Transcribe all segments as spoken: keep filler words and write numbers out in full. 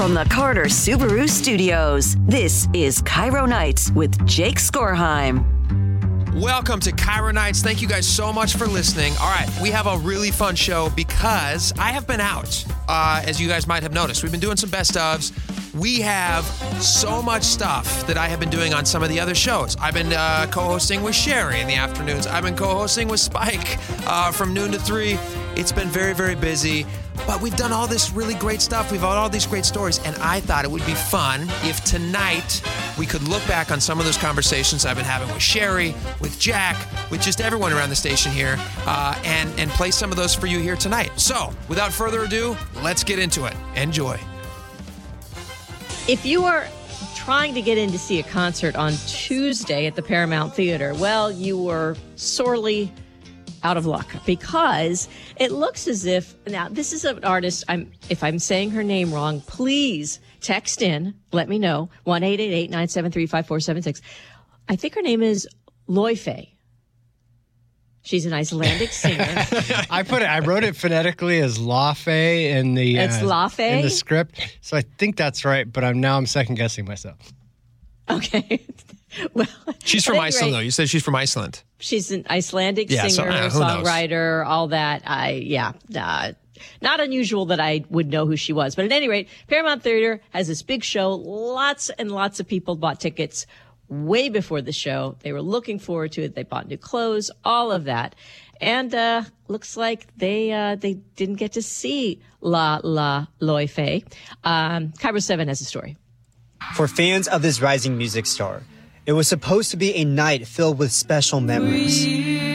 From the Carter Subaru Studios, this is Cairo Nights with Jake Skorheim. Welcome to Cairo Nights. Thank you guys so much for listening. All right, we have a really fun show because I have been out, uh, as you guys might have noticed. We've been doing some best ofs. We have so much stuff that I have been doing on some of the other shows. I've been uh, co-hosting with Sherry in the afternoons. I've been co-hosting with Spike uh, from noon to three. It's been very, very busy. But we've done all this really great stuff. We've had all these great stories. And I thought it would be fun if tonight we could look back on some of those conversations I've been having with Sherry, with Jack, with just everyone around the station here, uh, and, and play some of those for you here tonight. So, without further ado, let's get into it. Enjoy. If you are trying to get in to see a concert on Tuesday at the Paramount Theater, well, you were sorely out of luck, because it looks as if, now this is an artist, I'm if I'm saying her name wrong, please text in, let me know, one eight eight eight, nine seven three, five four seven six. I think her name is Loife. She's an Icelandic singer. I put it, I wrote it phonetically as Lafe in the It's uh, Lafe? in the script, so I think that's right. But I'm now I'm second guessing myself. Okay. Well, she's from Iceland, though. You said she's from Iceland. She's an Icelandic yeah, singer, so, uh, songwriter, all that. I yeah, uh, not unusual that I would know who she was. But at any rate, Paramount Theater has this big show. Lots and lots of people bought tickets way before the show. They were looking forward to it. They bought new clothes, all of that. And uh, looks like they uh, they didn't get to see La La Loife. Um, Cairo seven has a story. For fans of this rising music star, it was supposed to be a night filled with special memories.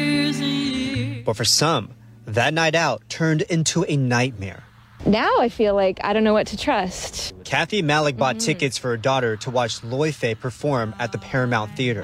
But for some, that night out turned into a nightmare. Now I feel like I don't know what to trust. Kathy Malik bought mm-hmm. tickets for her daughter to watch Loife perform at the Paramount Theater.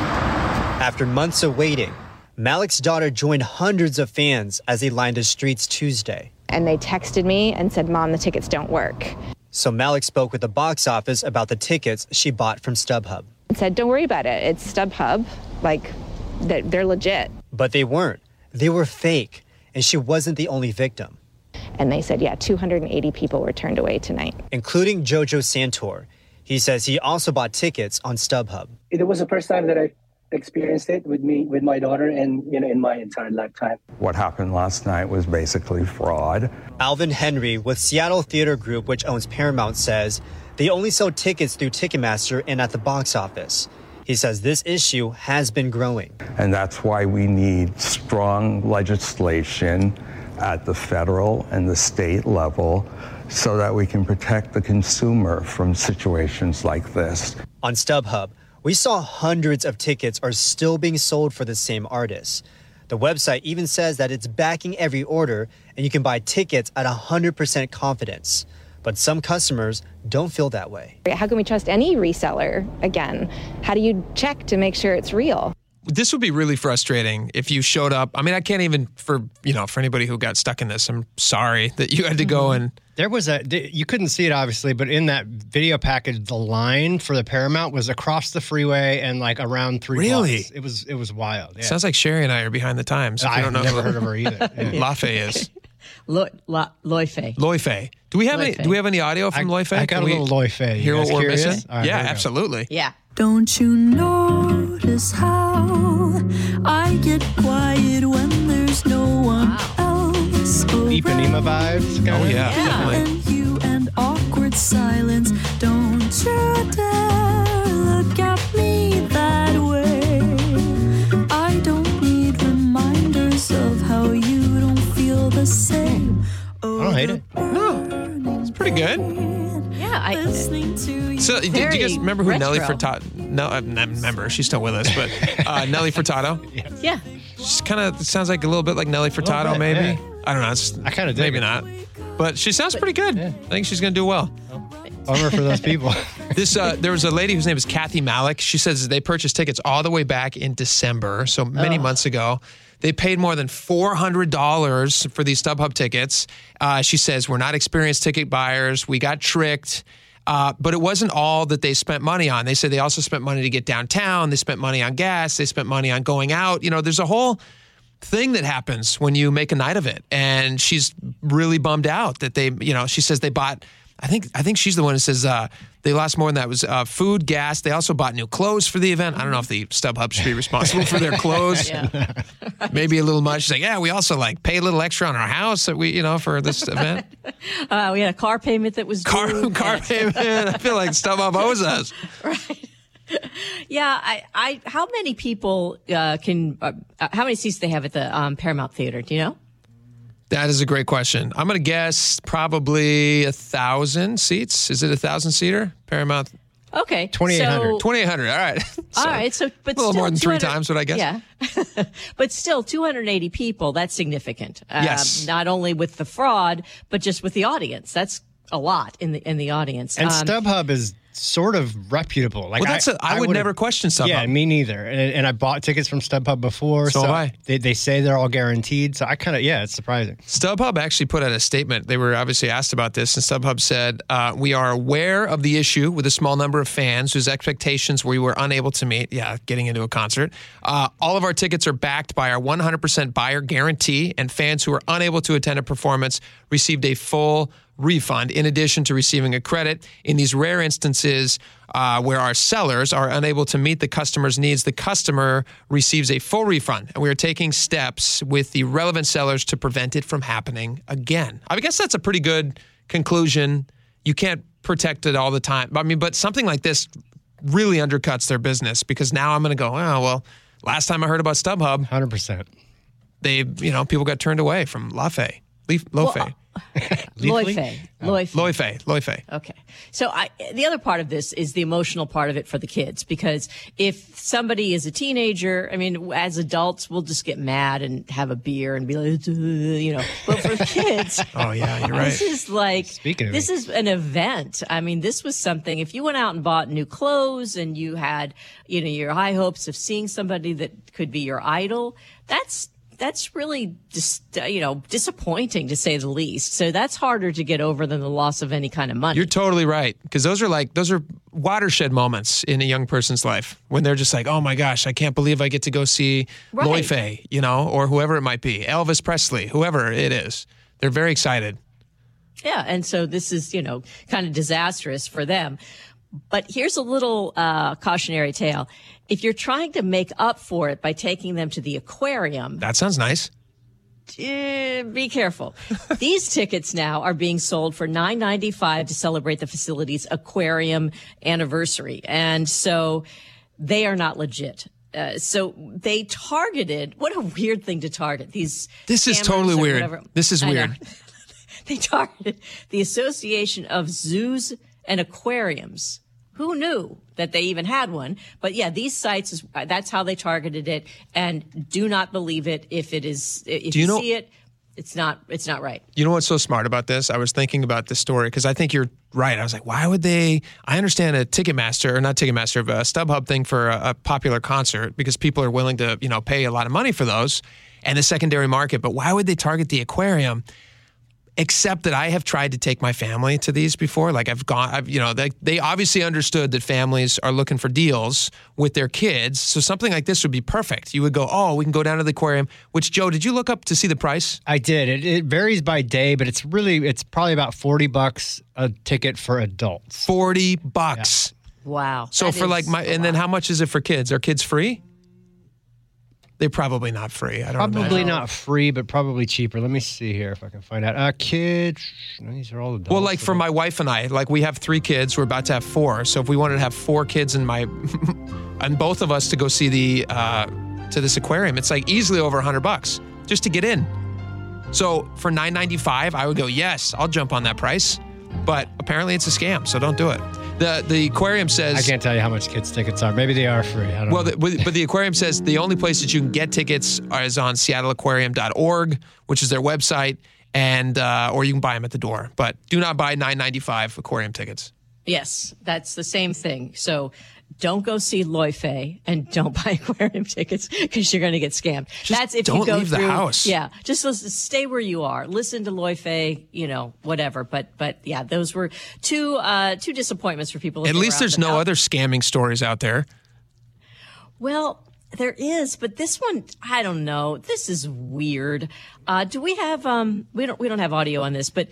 After months of waiting, Malik's daughter joined hundreds of fans as they lined the streets Tuesday. And they texted me and said, "Mom, the tickets don't work." So Malik spoke with the box office about the tickets she bought from StubHub. And said, "Don't worry about it. It's StubHub. Like, they're legit." But they weren't. They were fake. And she wasn't the only victim. And they said, yeah, two hundred eighty people were turned away tonight, including Jojo Santor. He says he also bought tickets on StubHub. It was the first time that I experienced it with me, with my daughter, and you know, in my entire lifetime. What happened last night was basically fraud. Alvin Henry with Seattle Theater Group, which owns Paramount, says they only sell tickets through Ticketmaster and at the box office. He says this issue has been growing. And that's why we need strong legislation at the federal and the state level so that we can protect the consumer from situations like this. On StubHub, we saw hundreds of tickets are still being sold for the same artists. The website even says that it's backing every order and you can buy tickets at one hundred percent confidence. But some customers don't feel that way. How can we trust any reseller again? How do you check to make sure it's real? This would be really frustrating if you showed up. I mean, I can't even, for, you know, for anybody who got stuck in this, I'm sorry that you had to go and... There was a, you couldn't see it obviously, but in that video package, the line for the Paramount was across the freeway and like around three Really? blocks. It was, it was wild. Yeah. Sounds like Sherry and I are behind the times. If you I've don't know never who heard of her either. Yeah. Lafe is. Lo, la, Loife. Loife. Do we have Loife. any? Do we have any audio from I, Loife? I got Can a we little Loife. You hear what guys we're curious? missing? All right, yeah, here we go. absolutely. Yeah. Don't you notice how I get quiet when there's no one Wow. else around? Ipanema vibes. Kinda. Oh yeah, Yeah. definitely. And you and awkward silence. Don't you dare look at me that way. I don't need reminders of how you don't feel the same. I don't hate it. No, it's pretty good. Yeah, I... So, did you Very guys remember who Nelly retro. Furtado? No, I not remember. She's still with us, but uh, Nelly Furtado. Yeah. She's kind of sounds like a little bit like Nelly Furtado, bit, maybe. yeah. I don't know. It's, I kinda dig maybe it. not, but she sounds pretty good. Yeah. I think she's gonna do well. Bummer for those people. This uh, there was a lady whose name is Kathy Malik. She says they purchased tickets all the way back in December, so many Oh. months ago. They paid more than four hundred dollars for these StubHub tickets. Uh, she says, we're not experienced ticket buyers. We got tricked. Uh, but it wasn't all that they spent money on. They said they also spent money to get downtown. They spent money on gas. They spent money on going out. You know, there's a whole thing that happens when you make a night of it. And she's really bummed out that they, you know, she says they bought I think I think she's the one who says uh, they lost more than that. It was uh, food, gas. They also bought new clothes for the event. I don't know if the StubHub should be responsible for their clothes. Yeah. Maybe a little much. She's like, yeah, we also like pay a little extra on our house that we, you know, for this event. Uh, we had a car payment that was Car due. car payment. I feel like StubHub owes us. Right. Yeah, I, I. How many people uh, can? Uh, how many seats do they have at the um, Paramount Theater? Do you know? That is a great question. I'm going to guess probably a thousand seats. Is it a thousand seater? Paramount. Okay, twenty-eight hundred. So, twenty-eight hundred. All right. So, all right. So, but a little still more than three two hundred times what I guess. Yeah, but still, two hundred eighty people. That's significant. Uh, Yes. Not only with the fraud, but just with the audience. That's a lot in the in the audience. And Um, StubHub is sort of reputable. Like Well, that's I a- I would would've- never question StubHub. Yeah, me neither. And, and I bought tickets from StubHub before. So have I. They, they say they're all guaranteed. So I kind of, yeah, it's surprising. StubHub actually put out a statement. They were obviously asked about this, and StubHub said, uh, we are aware of the issue with a small number of fans whose expectations we were unable to meet. Yeah, getting into a concert. Uh, all of our tickets are backed by our one hundred percent buyer guarantee, and fans who were unable to attend a performance received a full refund in addition to receiving a credit. In these rare instances uh, where our sellers are unable to meet the customer's needs, the customer receives a full refund, and we are taking steps with the relevant sellers to prevent it from happening again. I guess that's a pretty good conclusion. You can't protect it all the time. I mean, but something like this really undercuts their business, because now I'm going to go, oh, well, last time I heard about StubHub, one hundred percent. they, you know, people got turned away from LaFay. Leaf, Lofe. Well, Loife. Loife. Loife. Loife. Okay. So I, the other part of this is the emotional part of it for the kids, because if somebody is a teenager, I mean, as adults, we'll just get mad and have a beer and be like, you know, but for the kids, Oh, yeah, you're right. this is like, Speaking of this it. is an event. I mean, this was something, if you went out and bought new clothes and you had, you know, your high hopes of seeing somebody that could be your idol, that's, that's really just, uh, you know, disappointing to say the least. So that's harder to get over than the loss of any kind of money. You're totally right, because those are like those are watershed moments in a young person's life when they're just like, oh my gosh, I can't believe I get to go see Right. Loife, you know, or whoever it might be, Elvis Presley, whoever it is. They're very excited. Yeah, and so this is, you know, kind of disastrous for them. But here's a little uh, cautionary tale. If you're trying to make up for it by taking them to the aquarium, That sounds nice. eh, be careful. These tickets now are being sold for nine ninety-five to celebrate the facility's aquarium anniversary. And so they are not legit. Uh, so they targeted, what a weird thing to target. These This is scammers totally or weird. whatever. This is I know. weird. They targeted the Association of Zoos and Aquariums. Who knew that they even had one? But yeah, these sites, is that's how they targeted it. And do not believe it if it is, if Do you you, know- see it, it's not, it's not right. You know what's so smart about this? I was thinking about this story because I think you're right. I was like, why would they? I understand a Ticketmaster, or not Ticketmaster, but a StubHub thing for a, a popular concert, because people are willing to, you know, pay a lot of money for those and the secondary market. But why would they target the aquarium? Except that I have tried to take my family to these before. Like I've gone, I've, you know, they, they obviously understood that families are looking for deals with their kids. So something like this would be perfect. You would go, oh, we can go down to the aquarium, which, Joe, did you look up to see the price? I did. It, it varies by day, but it's really, it's probably about forty bucks a ticket for adults. forty bucks. Wow. So That for is like my, a and then lot. how much is it for kids? Are kids free? They're probably not free. I don't Probably imagine. not free, but probably cheaper. Let me see here if I can find out. Uh, kids, no, these are all adults. Well, like for my wife and I, like we have three kids. We're about to have four. So if we wanted to have four kids and my, and both of us to go see the, uh, to this aquarium, it's like easily over a hundred bucks just to get in. So for nine ninety-five, I would go, yes, I'll jump on that price. But apparently it's a scam, so don't do it. The the aquarium says... I can't tell you how much kids' tickets are. Maybe they are free. I don't Well, know. the, but the aquarium says the only place that you can get tickets is on seattle aquarium dot org, which is their website, and uh, or you can buy them at the door. But do not buy nine ninety-five aquarium tickets. Yes, that's the same thing. So don't go see Loife and don't buy aquarium tickets because you're going to get scammed. That's if don't you go leave the through, house. Yeah, just listen, stay where you are. Listen to Loife, you know, whatever. But but yeah, those were two uh, two disappointments for people. if At they were least out there's and no about. other scamming stories out there. Well, there is, but this one, I don't know. This is weird. Uh, do we have? Um, we don't. We don't have audio on this, but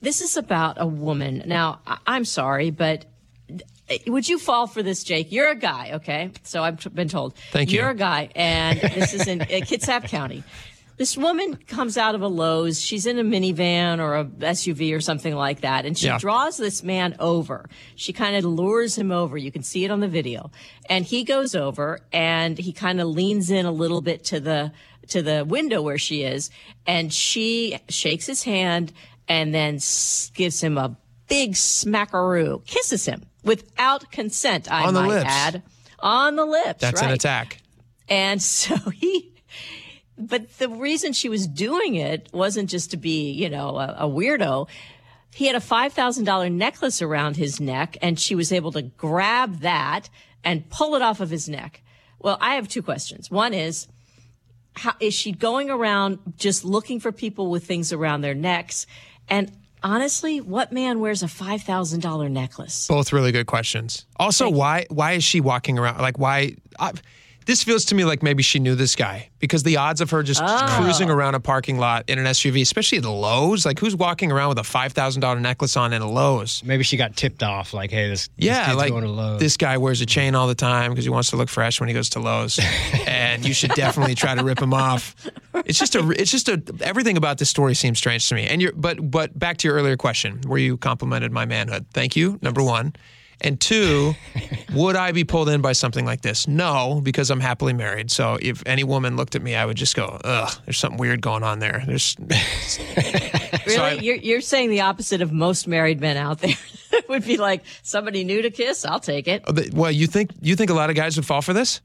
this is about a woman. Now, I- I'm sorry, but would you fall for this, Jake? You're a guy, okay? So I've t- been told. Thank you. You're a guy, and this is in uh, Kitsap County. This woman comes out of a Lowe's. She's in a minivan or a S U V or something like that, and she Yeah. draws this man over. She kind of lures him over. You can see it on the video. And he goes over, and he kind of leans in a little bit to the to the window where she is, and she shakes his hand and then s- gives him a big smackaroo, kisses him without consent, I On the might lips. add. On the lips, That's right. an attack. And so he, but the reason she was doing it wasn't just to be, you know, a, a weirdo. He had a five thousand dollars necklace around his neck, and she was able to grab that and pull it off of his neck. Well, I have two questions. One is, how, is she going around just looking for people with things around their necks? And honestly, what man wears a five thousand dollars necklace? Both really good questions. Also, why why is she walking around? Like, why? I, this feels to me like maybe she knew this guy, because the odds of her just Oh. cruising around a parking lot in an S U V, especially at the Lowe's, like who's walking around with a five thousand dollars necklace on in a Lowe's? Maybe she got tipped off, like, hey, this, this Yeah, kid's like going to Lowe's. this guy wears a chain all the time because he wants to look fresh when he goes to Lowe's, and you should definitely try to rip him off. It's just a, it's just a, everything about this story seems strange to me. And you're, but, but back to your earlier question, where you complimented my manhood. Thank you. Number one. And two, would I be pulled in by something like this? No, because I'm happily married. So if any woman looked at me, I would just go, ugh, there's something weird going on there. There's Really? So I- you're, you're saying the opposite of most married men out there. It would be like, somebody new to kiss, I'll take it. well, you think you think a lot of guys would fall for this?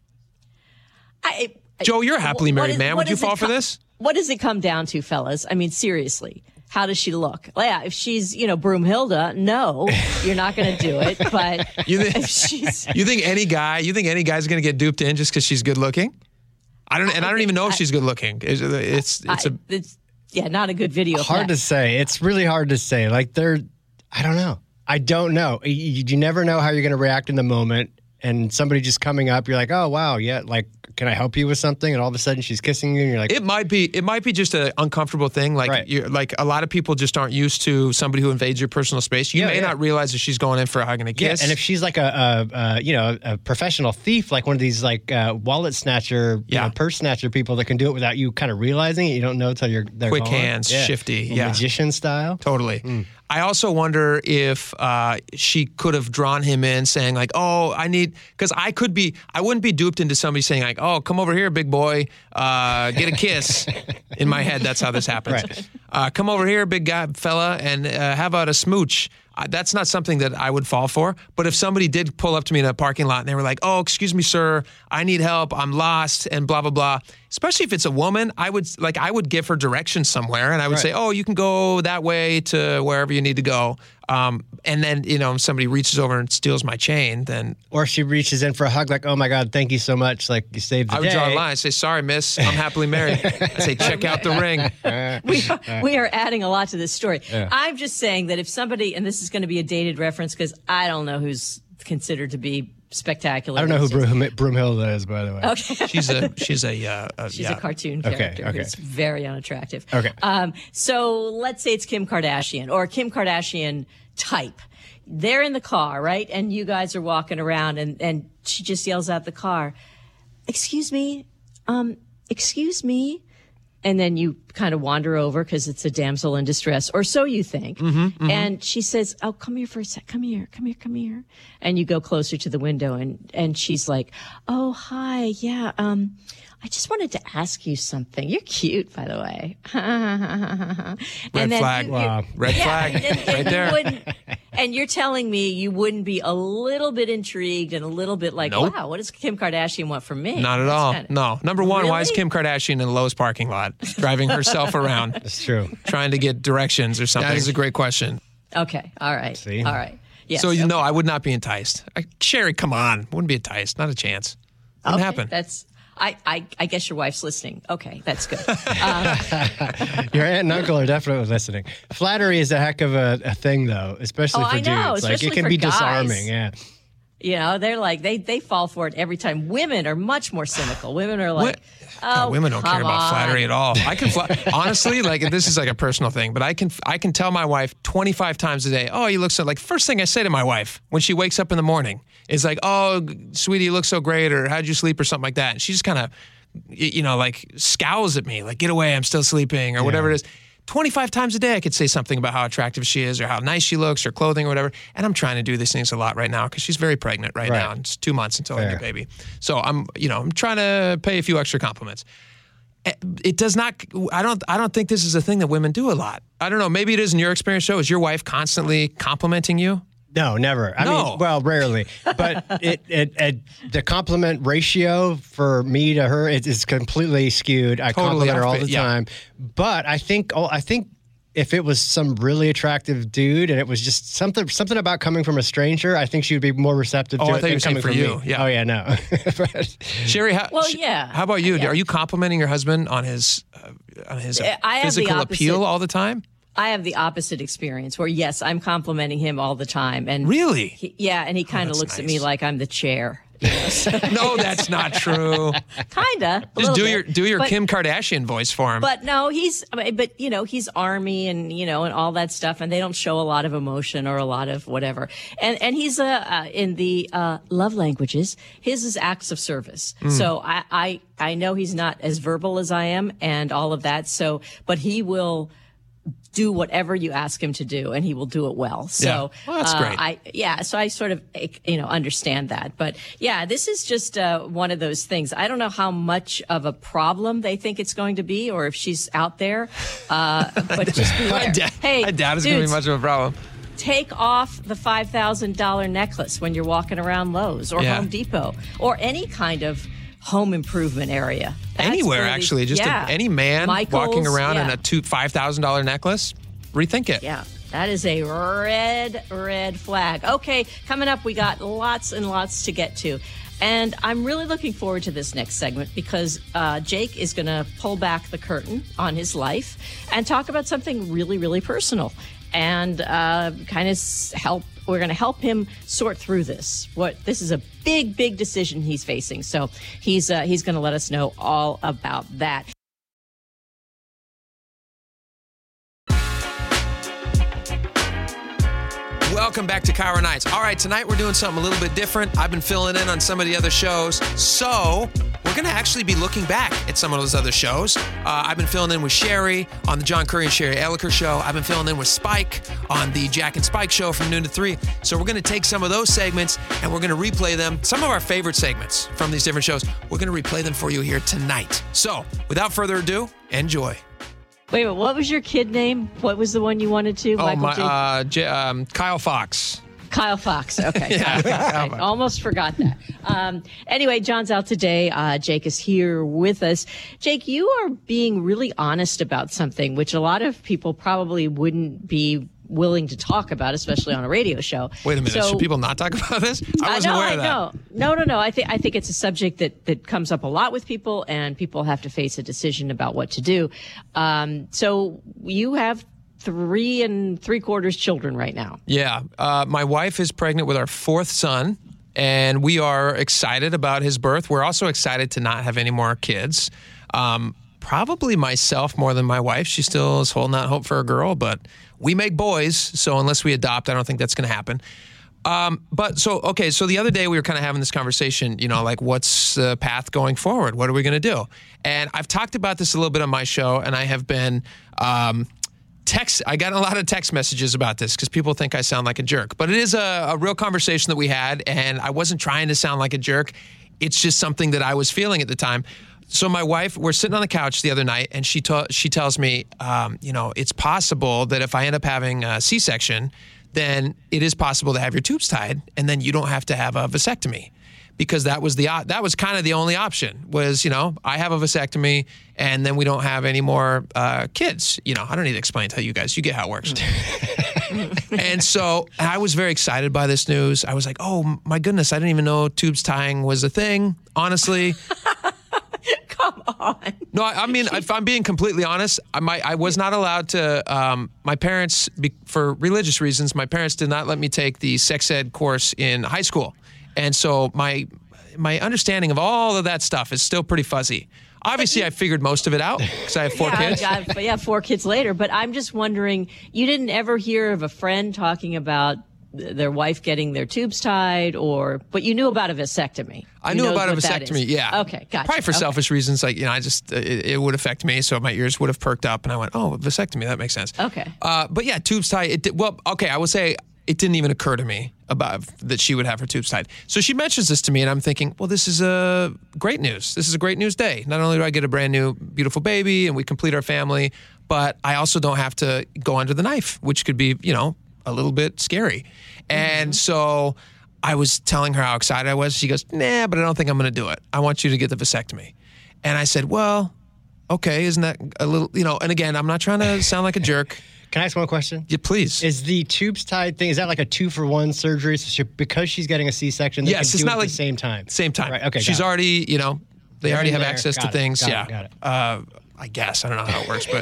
I, I- Joe, you're a happily what married is- man. what Would you does it fall for co- this? What does it come down to, fellas? I mean, seriously, how does she look? Well, yeah, if she's, you know, Broomhilda, no, you're not going to do it. But You think, if she's, you think any guy, you think any guy's going to get duped in just because she's good looking? I don't, and I don't even know if she's good looking. It's, it's, it's I- a, it's yeah, not a good video. hard for to that. say. It's really hard to say. Like, they're, I don't know. I don't know. You, you never know how you're going to react in the moment. And somebody just coming up, you're like, oh, wow, yeah, like, can I help you with something? And all of a sudden she's kissing you and you're like, it might be, it might be just an uncomfortable thing. Like, Right. you're, like a lot of people just aren't used to somebody who invades your personal space. You Yeah, may yeah. not realize that she's going in for a hug and a yeah. kiss. And if she's like a, a, a you know, a professional thief, like one of these like uh, wallet snatcher, you Yeah. know, purse snatcher people that can do it without you kind of realizing it. You don't know till you're they're Quick gone. hands, shifty, Well, yeah. magician style. Totally. I also wonder if uh, she could have drawn him in saying like, oh, I need, because I could be, I wouldn't be duped into somebody saying like, oh, come over here, big boy, uh, get a kiss. In my head, that's how this happens. Right. Uh, come over here, big guy, fella, and uh, how about a smooch? Uh, that's not something that I would fall for. But if somebody did pull up to me in a parking lot and they were like, oh, excuse me, sir, I need help, I'm lost, and blah, blah, blah. Especially if it's a woman, I would like I would give her directions somewhere, and I would Right. say, oh, you can go that way to wherever you need to go. Um, and then, you know, if somebody reaches over and steals my chain, then Or if she reaches in for a hug, like, oh my God, thank you so much. Like, you saved the I would day. draw a line. I say, sorry, miss, I'm happily married. I say, check out the ring. we are, we are adding a lot to this story. I'm just saying that if somebody, and this is going to be a dated reference because I don't know who's considered to be spectacular. I don't know who these days. Broom, Broomhilda is, by the way. Okay. She's a she's a uh, uh, She's yeah. a cartoon Okay, character okay. who's very unattractive. Okay. Um, so let's say it's Kim Kardashian or Kim Kardashian type. They're in the car, right? And you guys are walking around and, and she just yells out the car, excuse me, um, excuse me. And then you kind of wander over because it's a damsel in distress, or so you think. And she says, oh, come here for a sec. Come here, come here, come here. And you go closer to the window and, and she's like, oh, hi. Yeah. Um, I just wanted to ask you something. You're cute, by the way. Red flag. Wow. Red Yeah, flag. and- and right you there. wouldn't- and you're telling me you wouldn't be a little bit intrigued and a little bit like, Nope. wow, what does Kim Kardashian want from me? Not at That's all. kinda- No. Number one, why is Really? Kim Kardashian in a Lowe's parking lot driving herself around It's true. trying to get directions or something? That is a great question. Okay. All right. See? All right. Yes. so, you okay. know, I would not be enticed. I, Sherry, come on. Wouldn't be enticed. Not a chance. Wouldn't Okay, happen. That's. I, I, I guess your wife's listening. Okay, that's good. Your aunt and uncle are definitely listening. Flattery is a heck of a, a thing, though, especially Oh, for I know, dudes. Like, especially it can for be guys. disarming. Yeah. You know, they're like, they, they fall for it every time. Women are much more cynical. Women are like, oh, God, women don't care come about on. flattery at all. I can, fla- honestly, like, this is like a personal thing, but I can, I can tell my wife twenty-five times a day, oh, you look so, like, first thing I say to my wife when she wakes up in the morning is like, oh, sweetie, you look so great, or how'd you sleep, or something like that. And she just kind of, you know, like, scowls at me, like, get away, I'm still sleeping, or whatever it is. twenty-five times a day I could say something about how attractive she is or how nice she looks or clothing or whatever. And I'm trying to do these things a lot right now because she's very pregnant right, Right. now. It's two months until I Fair. get a baby. So I'm, you know, I'm trying to pay a few extra compliments. It does not, I don't, I don't think this is a thing that women do a lot. I don't know. Maybe it is in your experience, Joe. Is your wife constantly complimenting you? No, never. I No. mean, well, rarely. But it, it, it, the compliment ratio for me to her it is completely skewed. I Totally compliment her all off the base, yeah. time. But I think, oh, I think if it was some really attractive dude and it was just something, something about coming from a stranger, I think she would be more receptive Oh, to I it thought you than were saying coming for from you. me. Yeah. Oh yeah, no. But- Sherry, how, Well, sh- yeah. how about you? Yeah. Are you complimenting your husband on his, uh, on his uh, I have the physical opposite. appeal all the time? I have the opposite experience where, yes, I'm complimenting him all the time. And Really? he, yeah, and he kind of that's looks at me nice. like I'm the chair. You know, so No, that's not true. kinda. a Just little do bit. your do your But- Kim Kardashian voice for him. But no, he's, I mean, but you know, he's army and, you know, and all that stuff. And they don't show a lot of emotion or a lot of whatever. And, and he's, uh, uh in the, uh, love languages, his is acts of service. Mm. So I, I, I know he's not as verbal as I am and all of that. So, but he will do whatever you ask him to do and he will do it well. So, Yeah. Well, that's uh, great. I, yeah, so I sort of, you know, understand that. But yeah, this is just uh, one of those things. I don't know how much of a problem they think it's going to be or if she's out there. Uh, but just beware. I doubt, Hey, I doubt it's going to be dudes, much of a problem. take off the five thousand dollars necklace when you're walking around Lowe's or Yeah. Home Depot or any kind of home improvement area. That's Anywhere, where these- actually. Just yeah. a, any man Michael's, walking around in yeah. a two five thousand dollars necklace, rethink it. Yeah, that is a red, red flag. Okay, coming up, we got lots and lots to get to. And I'm really looking forward to this next segment because uh, Jake is going to pull back the curtain on his life and talk about something really, really personal and uh, kind of help. We're going to help him sort through this. What this is a big, big decision he's facing. So he's uh, he's going to let us know all about that. Welcome back to Cairo Nights. All right, tonight we're doing something a little bit different. I've been filling in on some of the other shows. So we're going to actually be looking back at some of those other shows. Uh, I've been filling in with Sherry on the John Curry and Sherry Elliker show. I've been filling in with Spike on the Jack and Spike show from noon to three. So we're going to take some of those segments and we're going to replay them. Some of our favorite segments from these different shows. We're going to replay them for you here tonight. So without further ado, enjoy. Wait a minute, what was your kid name? What was the one you wanted to? Oh, Michael my, J. uh, J- um, Kyle Fox. Kyle Fox. Okay. Yeah. Kyle Fox. I almost forgot that. Um, anyway, John's out today. Uh, Jake is here with us. Jake, you are being really honest about something, which a lot of people probably wouldn't be willing to talk about, especially on a radio show. Wait a minute. So- Should people not talk about this? I wasn't no, aware I of that. know. No, no, no. I think I think it's a subject that that comes up a lot with people, and people have to face a decision about what to do. Um, so you have three and three quarters children right now. Yeah. Uh, my wife is pregnant with our fourth son, and we are excited about his birth. We're also excited to not have any more kids. Um, probably myself more than my wife. She still is holding out hope for a girl, but we make boys, so unless we adopt, I don't think that's going to happen. Um, but so, okay, so the other day we were kind of having this conversation, you know, like what's the path going forward? What are we going to do? And I've talked about this a little bit on my show, and I have been um, text. I got a lot of text messages about this because people think I sound like a jerk. But it is a, a real conversation that we had, and I wasn't trying to sound like a jerk. It's just something that I was feeling at the time. So my wife, we're sitting on the couch the other night, and she ta- she tells me, um, you know, it's possible that if I end up having a C-section, then it is possible to have your tubes tied, and then you don't have to have a vasectomy, because that was the that was kind of the only option. Was, you know, I have a vasectomy, and then we don't have any more uh, kids. You know, I don't need to explain to you guys. You get how it works. And so I was very excited by this news. I was like, oh my goodness, I didn't even know tubes tying was a thing. Honestly. Come on. No, I, I mean, if I'm being completely honest, I, my, I was not allowed to, um, my parents, be, for religious reasons, my parents did not let me take the sex ed course in high school. And so my my understanding of all of that stuff is still pretty fuzzy. Obviously, I figured most of it out because I have four yeah, kids. I got, yeah, four kids later. But I'm just wondering, you didn't ever hear of a friend talking about their wife getting their tubes tied, or but you knew about a vasectomy. I You knew know about a what that vasectomy. is. Yeah. Okay, gotcha. Probably for Okay. selfish reasons, like you know, I just uh, it, it would affect me, so my ears would have perked up, and I went, "Oh, vasectomy, that makes sense." Okay. Uh, but yeah, tubes tied. It did, well, okay, I will say it didn't even occur to me about that she would have her tubes tied. So she mentions this to me, and I'm thinking, well, this is a great news. This is a great news day. Not only do I get a brand new, beautiful baby, and we complete our family, but I also don't have to go under the knife, which could be, you know, a little bit scary. And so I was telling her how excited I was. She goes, nah, but I don't think I'm going to do it. I want you to get the vasectomy. And I said, well, okay, isn't that a little, you know, and again, I'm not trying to sound like a jerk. Can I ask one question? Yeah, please. Is the tubes tied thing, is that like a two for one surgery? So she, because she's getting a C-section, they Yes, can it's do not it at like the same time? Same time. Right, okay, She's got it. already, you know, they They're already in have there. access Got to it, things. got it, yeah. got it. Uh, I guess. I don't know how it works,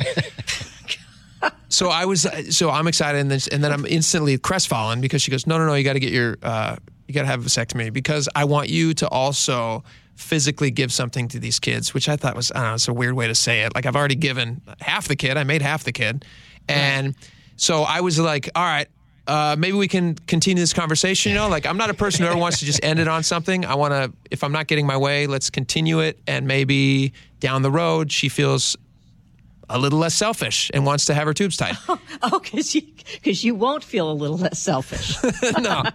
but. So I was, so I'm excited, and then, and then I'm instantly crestfallen because she goes, no, no, no, you got to get your, uh, you got to have a vasectomy because I want you to also physically give something to these kids, which I thought was, I don't know, it's a weird way to say it. Like I've already given half the kid, I made half the kid, and so I was like, all right, uh, maybe we can continue this conversation. You know, like I'm not a person who ever wants to just end it on something. I want to, if I'm not getting my way, let's continue it, and maybe down the road she feels a little less selfish and wants to have her tubes tied. Oh, because you, because you won't feel a little less selfish. No.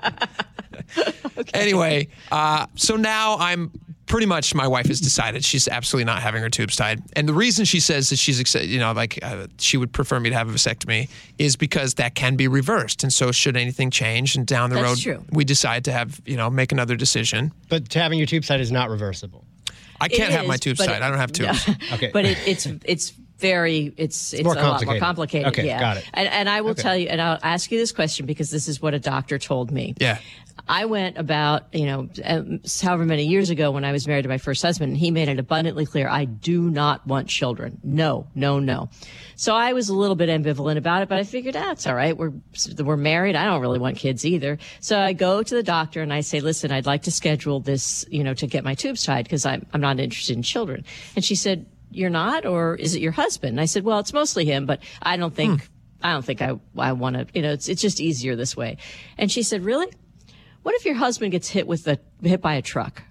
Okay. Anyway, uh, so now I'm pretty much, my wife has decided she's absolutely not having her tubes tied. And the reason she says that she's, exci- you know, like uh, she would prefer me to have a vasectomy is because that can be reversed. And so should anything change and down the That's road, true. we decide to have, you know, make another decision. But having your tubes tied is not reversible. I can't It have my is, tubes but tied. it- I don't have tubes. Okay. But it, it's it's very it's it's more a lot more complicated. complicated. Okay, yeah. got it. And and I will Okay. tell you, and I'll ask you this question because this is what a doctor told me. Yeah. I went about, you know, um, however many years ago when I was married to my first husband, and he made it abundantly clear, I do not want children. No, no, no. So I was a little bit ambivalent about it, but I figured, ah, it's all right. We're, we're married. I don't really want kids either. So I go to the doctor and I say, listen, I'd like to schedule this, you know, to get my tubes tied because I'm, I'm not interested in children. And she said, you're not, or is it your husband? And I said, well, it's mostly him, but I don't think, hmm. I don't think I, I want to, you know, it's, it's just easier this way. And she said, really? What if your husband gets hit with a hit by a truck,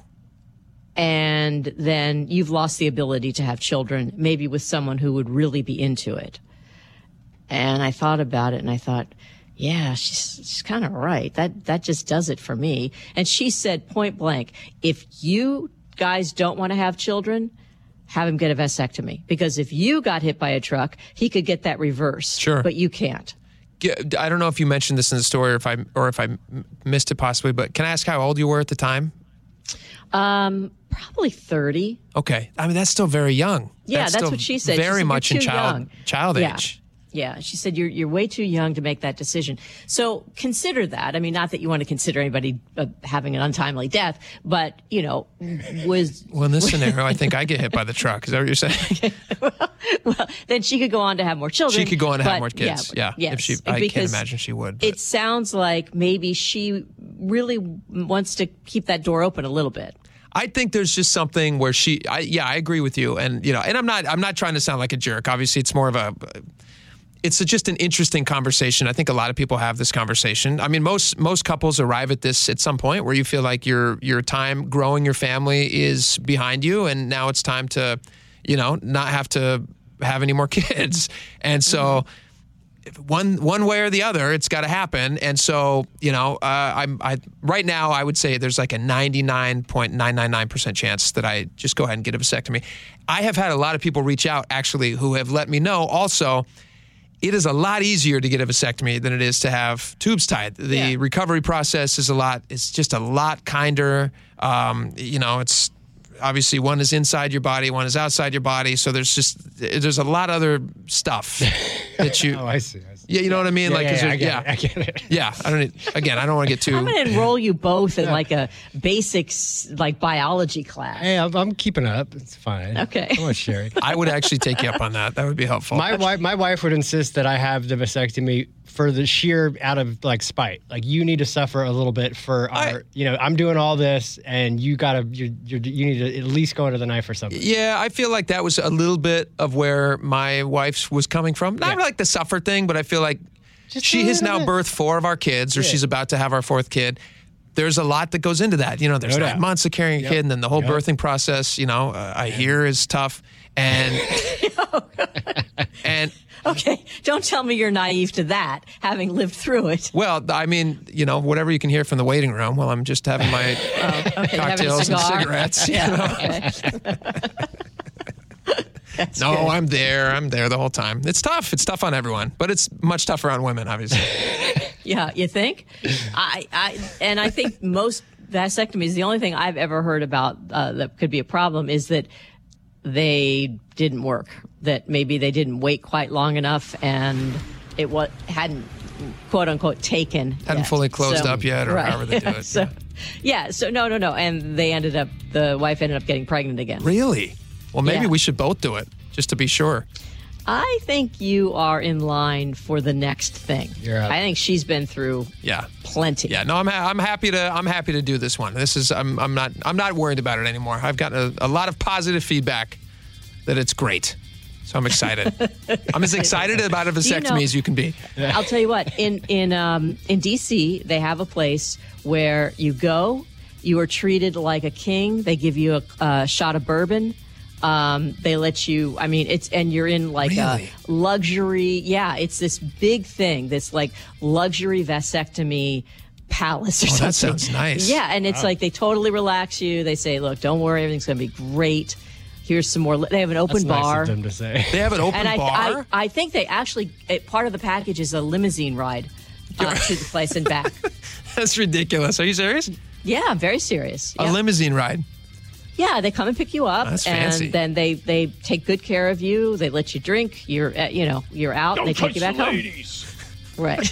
and then you've lost the ability to have children, maybe with someone who would really be into it? And I thought about it, and I thought, yeah, she's she's kind of right. That that just does it for me. And she said point blank, if you guys don't want to have children, have him get a vasectomy, because if you got hit by a truck, he could get that reversed. Sure, but you can't. I don't know if you mentioned this in the story, or if I or if I missed it possibly, but can I ask how old you were at the time? Um, probably thirty. Okay, I mean that's still very young. Yeah, that's, that's what she said. Very she said, much in too child young. child yeah. age. Yeah, she said you're you're way too young to make that decision. So consider that. I mean, not that you want to consider anybody uh, having an untimely death, but you know, was well in this scenario, I think I get hit by the truck. Is that what you're saying? well, well, then she could go on to have more children. She could go on to but, have more kids. Yeah, yeah. If Yes, she, I because can't imagine she would. But. It sounds like maybe she really wants to keep that door open a little bit. I think there's just something where she, I, yeah, I agree with you, and you know, and I'm not, I'm not trying to sound like a jerk. Obviously, it's more of a. It's a, just an interesting conversation. I think a lot of people have this conversation. I mean, most most couples arrive at this at some point where you feel like your your time growing your family is behind you, and now it's time to, you know, not have to have any more kids. And so, if one one way or the other, it's got to happen. And so, you know, uh, I'm I right now I would say there's like a ninety-nine point nine nine nine percent chance that I just go ahead and get a vasectomy. I have had a lot of people reach out actually who have let me know also. It is a lot easier to get a vasectomy than it is to have tubes tied. The yeah. recovery process is a lot, it's just a lot kinder. Um, you know, it's obviously one is inside your body, one is outside your body. So there's just, there's a lot of other stuff that you. Oh, I see. I see. Yeah, you know what I mean? Yeah, like, yeah, 'cause yeah, I get yeah. it. I get it. Yeah, I don't need, again, I don't want to get too. I'm going to enroll you both in like a basics, like biology class. Hey, I'm, I'm keeping up. It's fine. Okay. Come on, Sherry. I would actually take you up on that. That would be helpful. My wife, my wife would insist that I have the vasectomy for the sheer out of like spite. Like you need to suffer a little bit for our, I- you know, I'm doing all this and you gotta, you you you need to at least go into the knife or something. Yeah, I feel like that was a little bit of where my wife was coming from. Not Yeah. like the suffer thing, but I feel like Just she a has little now bit. birthed four of our kids, or Yeah. she's about to have our fourth kid. There's a lot that goes into that. You know, there's No nine doubt. months of carrying a Yep. kid, and then the whole Yep. birthing process, you know, uh, I hear is tough. And, and, Okay, don't tell me you're naive to that, having lived through it. well, I mean, you know, whatever you can hear from the waiting room while I'm just having my Oh, okay, having a cocktails and cigar. cigarettes. you Yeah, know? okay. That's No, good. I'm there. I'm there the whole time. It's tough. It's tough on everyone, but it's much tougher on women, obviously. Yeah, you think? I, I, and I think most vasectomies, the only thing I've ever heard about uh, that could be a problem is that they didn't work. That maybe they didn't wait quite long enough, and it what hadn't quote unquote taken. Hadn't yet. fully closed So- up yet, or right. however they do it. so, yeah. So no, no, no, and they ended up. The wife ended up getting pregnant again. Really? Well, maybe Yeah. we should both do it, just to be sure. I think you are in line for the next thing. You're up. I think she's been through Yeah. plenty. Yeah, no, I'm ha- I'm happy to I'm happy to do this one. This is I'm I'm not I'm not worried about it anymore. I've gotten a, a lot of positive feedback that it's great, so I'm excited. I'm as excited about a vasectomy know- as you can be. I'll tell you what. In in um, in D C, they have a place where you go. You are treated like a king. They give you a, a shot of bourbon. Um, they let you. I mean, it's and you're in like Really? a luxury. Yeah, it's this big thing. This like luxury vasectomy palace or Oh, something. that sounds nice. Yeah, and it's like they totally relax you. They say, "Look, don't worry, everything's going to be great. Here's some more." li-" They have an open That's bar. nice of them to say. They have an open And I, bar. I, I think they actually, it, part of the package is a limousine ride uh, to the place and back. That's ridiculous. Are you serious? Yeah, I'm very serious. A Yeah. limousine ride. Yeah, they come and pick you up, That's and fancy. then they they take good care of you. They let you drink. You're uh, you know you're out. and they take you back home. Right.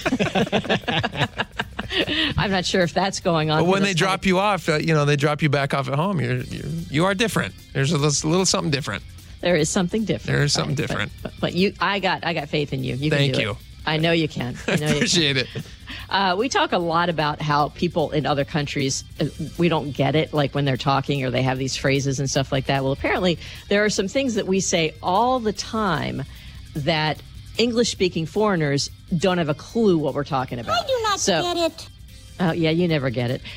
I'm not sure if that's going on. But for when this they drop time. you off, uh, you know, they drop you back off at home. You're, you're you are different. There's a little, little something different. there is something different. There is something Right, but- different. But, but you, I got I got faith in you. You can Thank do you. It. I know you can. I know you can. Appreciate it. Uh, we talk a lot about how people in other countries, uh, we don't get it, like when they're talking or they have these phrases and stuff like that. Well, apparently there are some things that we say all the time that English-speaking foreigners don't have a clue what we're talking about. I do not so, get it. Oh, yeah, you never get it.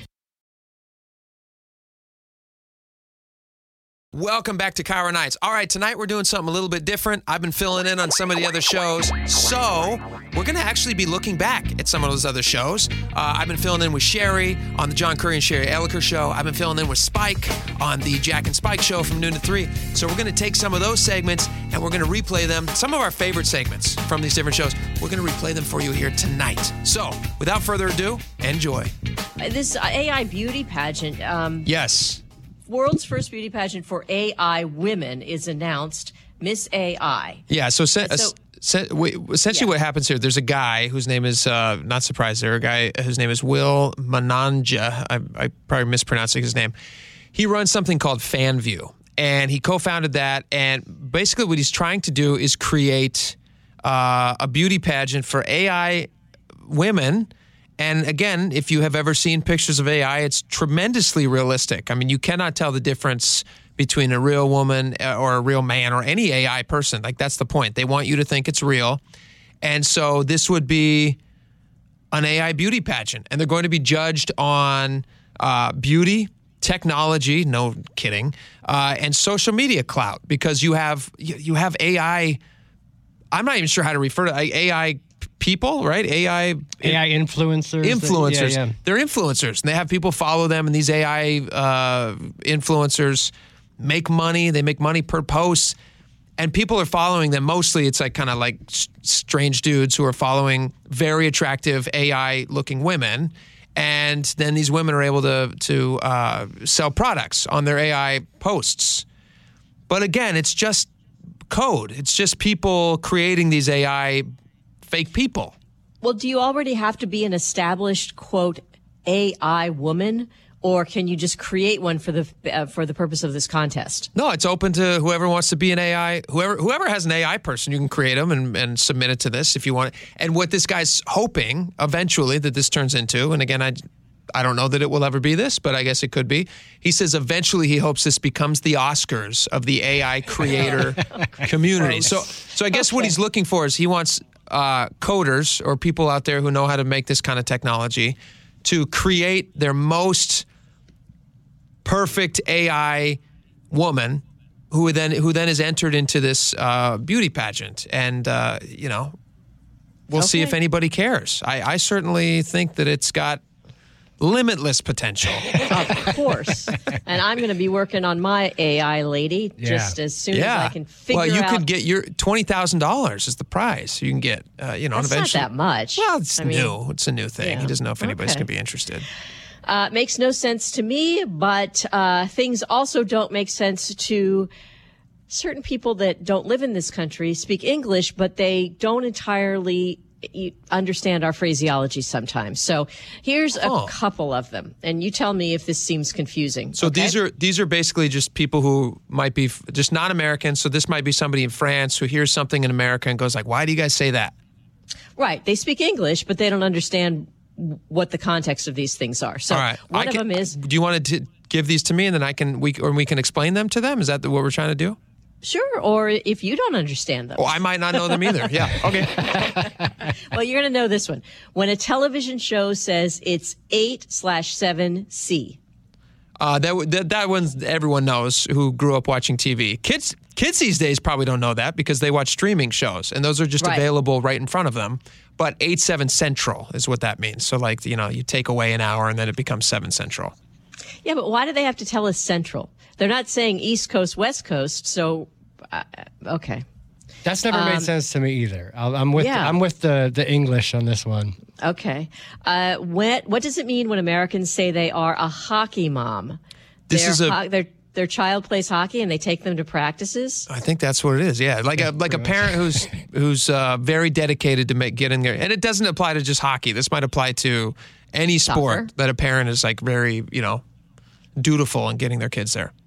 Welcome back to Cairo Nights. All right, tonight we're doing something a little bit different. I've been filling in on some of the other shows. So we're going to actually be looking back at some of those other shows. Uh, I've been filling in with Sherry on the John Curry and Sherry Elliker show. I've been filling in with Spike on the Jack and Spike show from noon to three. So we're going to take some of those segments and we're going to replay them. Some of our favorite segments from these different shows. We're going to replay them for you here tonight. So without further ado, enjoy. Uh, This A I beauty pageant, um, Yes. world's first beauty pageant for A I women is announced, Miss A I. Yeah, so, se- So- se- we- essentially Yeah. what happens here, there's a guy whose name is, uh, not surprised, there a guy whose name is Will Mananja. I, I probably mispronouncing his name. He runs something called FanView, and he co-founded that, and basically what he's trying to do is create uh, a beauty pageant for A I women. And again, if you have ever seen pictures of A I, it's tremendously realistic. I mean, you cannot tell the difference between a real woman or a real man or any A I person. Like, that's the point. They want you to think it's real. And so this would be an A I beauty pageant. And they're going to be judged on uh, beauty, technology, no kidding, uh, and social media clout, because you have you, you have A I. I'm not even sure how to refer to A I people, right? A I A I influencers. influencers. Yeah, yeah. They're influencers, and they have people follow them, and these A I uh, influencers make money. They make money per post, and people are following them. Mostly, it's like kind of like s- strange dudes who are following very attractive A I-looking women, and then these women are able to to uh, sell products on their A I posts. But again, it's just code. It's just people creating these A I fake people. Well, do you already have to be an established, quote, A I woman? or can you just create one for the uh, for the purpose of this contest? No, it's open to whoever wants to be an A I. Whoever whoever has an A I person, you can create them and, and submit it to this if you want. And what this guy's hoping eventually that this turns into, and again, I I don't know that it will ever be this, but I guess it could be. He says eventually he hopes this becomes the Oscars of the A I creator community. So so I guess okay. what he's looking for is he wants uh, coders or people out there who know how to make this kind of technology to create their most perfect A I woman who then who then is entered into this uh, beauty pageant. And, uh, you know, we'll okay. see if anybody cares. I, I certainly think that it's got limitless potential. Of course. And I'm going to be working on my A I lady yeah. just as soon yeah. as I can figure out. Well, you out. could get your twenty thousand dollars is the prize you can get. Uh, you know, That's and eventually, not that much. Well, it's I mean, new. It's a new thing. yeah. He doesn't know if anybody's Okay. going to be interested. Uh, makes no sense to me, but uh, things also don't make sense to certain people that don't live in this country, speak English, but they don't entirely understand our phraseology sometimes. So here's a Oh. couple of them, and you tell me if this seems confusing. So okay? these are these are basically just people who might be f- just not Americans. So this might be somebody in France who hears something in America and goes like, "Why do you guys say that?" Right. They speak English, but they don't understand what the context of these things are. So All right. one I of can- them is Do you want to give these to me and then I can we or we can explain them to them? Is that the, what we're trying to do? sure, or if you don't understand them. Oh, I might not know them either. Yeah. Okay. Well, you're going to know this one. When a television show says it's eight slash seven C. Uh, that, that that one everyone knows who grew up watching T V. Kids kids these days probably don't know that because they watch streaming shows and those are just Right. available right in front of them. But eight seven Central is what that means. So like, you know, you take away an hour and then it becomes seven Central. Yeah, but why do they have to tell us Central? They're not saying East Coast, West Coast. So, uh, okay. That's never made Um, sense to me either. I'll- I'm with yeah. I'm with the the English on this one. Okay. Uh, when, what does it mean when Americans say they are a hockey mom? This Their is a- ho- their their child plays hockey and they take them to practices. I think that's what it is. Yeah, like a like a parent who's who's uh, very dedicated to make getting there, and it doesn't apply to just hockey. This might apply to any sport Soccer. that a parent is like very you know dutiful in getting their kids there.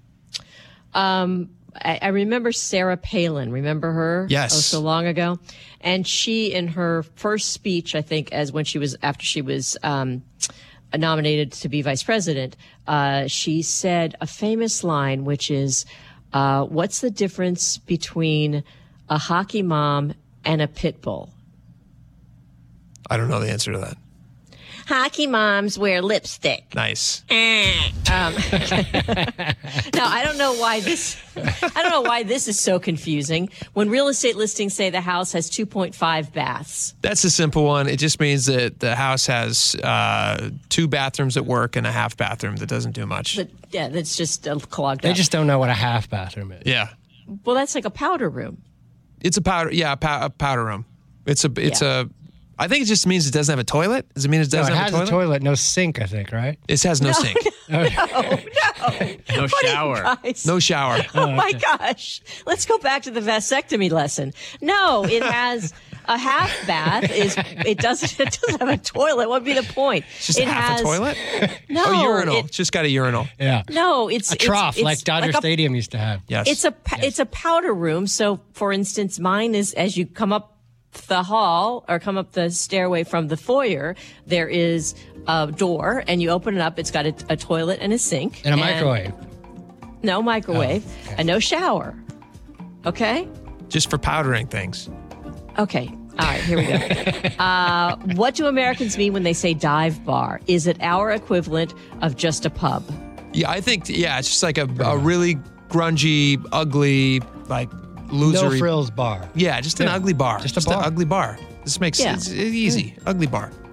Um, I, I remember Sarah Palin. Remember her? Yes. Oh, so long ago. And she, in her first speech, I think, as when she was after she was um, nominated to be vice president, uh, she said a famous line, which is, uh, "What's the difference between a hockey mom and a pit bull?" I don't know the answer to that. Hockey moms wear lipstick. Nice. Um, now, I don't know why this. I don't know why this is so confusing. When real estate listings say the house has two point five baths, That's a simple one. It just means that the house has uh, two bathrooms at work and a half bathroom that doesn't do much. but yeah, that's just uh, clogged They up. just don't know what a half bathroom is. Yeah, well, that's like a powder room. it's a powder. Yeah, a, pow- a powder room. It's a. It's Yeah. a. I think it just means it doesn't have a toilet. Does it mean it No, doesn't it have has a toilet? a toilet, no sink, I think, right? It has no, sink. No, no. No What are you shower. guys- No shower. Oh my gosh. Let's go back to the vasectomy lesson. No, it has a half bath. Is it doesn't it doesn't have a toilet. What would be the point? It's just it half has a toilet? No, Oh, urinal. it- it's just got a urinal. Yeah. no, it's A it's- trough it's like Dodger a- Stadium used to have. Yes. It's a pa- it's a powder room. So, for instance, mine is as you come up the hall or come up the stairway from the foyer, there is a door, and you open it up. It's got a, a toilet and a sink And a microwave. No microwave Oh, okay. and no shower. Okay. just for powdering things. Okay. All right, here we go. uh, what do Americans mean when they say dive bar? Is it our equivalent of just a pub? Yeah, I think, yeah, it's just like a, a really grungy, ugly, like loser. No frills bar. Yeah, just an Yeah, ugly bar. just a an bar. ugly bar. This makes Yeah. it's easy. Ugly bar.